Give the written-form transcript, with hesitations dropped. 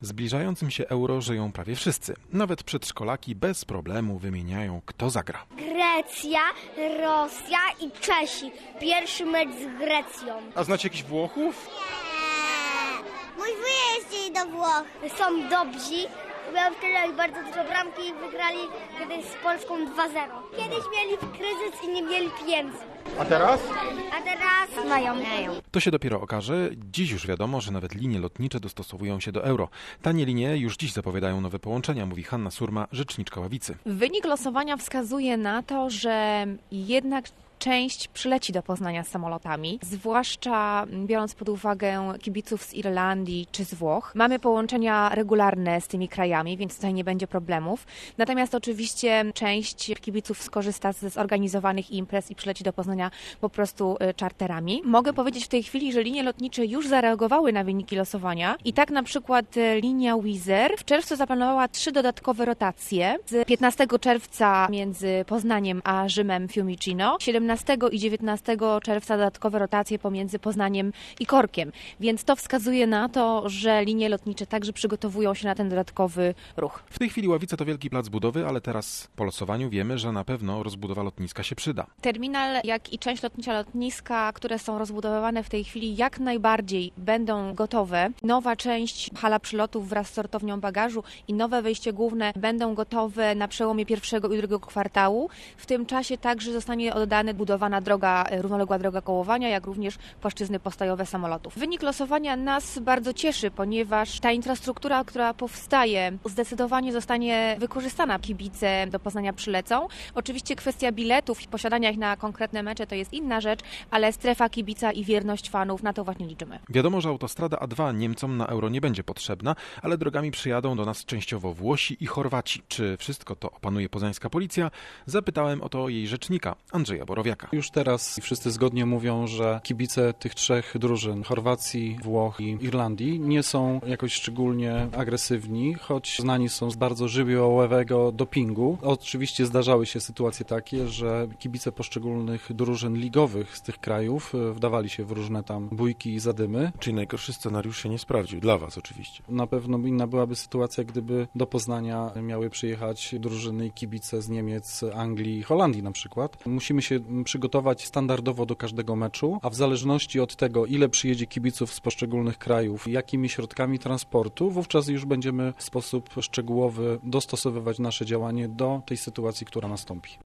Zbliżającym się Euro żyją prawie wszyscy. Nawet przedszkolaki bez problemu wymieniają, kto zagra. Grecja, Rosja i Czesi. Pierwszy mecz z Grecją. A znacie jakichś Włochów? Nie. Mój wyjeździ do Włoch. Są dobrzy. Miałem wtedy bardzo dużo bramki i wygrali kiedyś z Polską 2-0. Kiedyś mieli kryzys i nie mieli pieniędzy. A teraz? A teraz mają. To się dopiero okaże. Dziś już wiadomo, że nawet linie lotnicze dostosowują się do euro. Tanie linie już dziś zapowiadają nowe połączenia, mówi Hanna Surma, rzeczniczka Ławicy. Wynik losowania wskazuje na to, że jednak część przyleci do Poznania z samolotami, zwłaszcza biorąc pod uwagę kibiców z Irlandii czy z Włoch. Mamy połączenia regularne z tymi krajami, więc tutaj nie będzie problemów. Natomiast oczywiście część kibiców skorzysta ze zorganizowanych imprez i przyleci do Poznania po prostu czarterami. Mogę powiedzieć w tej chwili, że linie lotnicze już zareagowały na wyniki losowania i tak na przykład linia Wizz Air w czerwcu zaplanowała 3 dodatkowe rotacje z 15 czerwca między Poznaniem a Rzymem Fiumicino, 17 i 19 czerwca dodatkowe rotacje pomiędzy Poznaniem i Korkiem. Więc to wskazuje na to, że linie lotnicze także przygotowują się na ten dodatkowy ruch. W tej chwili Ławica to wielki plac budowy, ale teraz po losowaniu wiemy, że na pewno rozbudowa lotniska się przyda. Terminal, jak i część lotnicza lotniska, które są rozbudowywane w tej chwili, jak najbardziej będą gotowe. Nowa część hala przylotów wraz z sortownią bagażu i nowe wejście główne będą gotowe na przełomie pierwszego i drugiego kwartału. W tym czasie także zostanie oddana budowana droga, równoległa droga kołowania, jak również płaszczyzny postojowe samolotów. Wynik losowania nas bardzo cieszy, ponieważ ta infrastruktura, która powstaje, zdecydowanie zostanie wykorzystana. Kibice do Poznania przylecą. Oczywiście kwestia biletów i posiadania ich na konkretne mecze to jest inna rzecz, ale strefa kibica i wierność fanów, na to właśnie liczymy. Wiadomo, że autostrada A2 Niemcom na euro nie będzie potrzebna, ale drogami przyjadą do nas częściowo Włosi i Chorwaci. Czy wszystko to opanuje poznańska policja? Zapytałem o to jej rzecznika, Andrzeja Borowiaka. Już teraz wszyscy zgodnie mówią, że kibice tych 3 drużyn, Chorwacji, Włoch i Irlandii, nie są jakoś szczególnie agresywni, choć znani są z bardzo żywiołowego dopingu. Oczywiście zdarzały się sytuacje takie, że kibice poszczególnych drużyn ligowych z tych krajów wdawali się w różne tam bójki i zadymy. Czyli najgorszy scenariusz się nie sprawdził, dla was oczywiście. Na pewno inna byłaby sytuacja, gdyby do Poznania miały przyjechać drużyny i kibice z Niemiec, Anglii i Holandii na przykład. Musimy się przygotować standardowo do każdego meczu, a w zależności od tego, ile przyjedzie kibiców z poszczególnych krajów, jakimi środkami transportu, wówczas już będziemy w sposób szczegółowy dostosowywać nasze działanie do tej sytuacji, która nastąpi.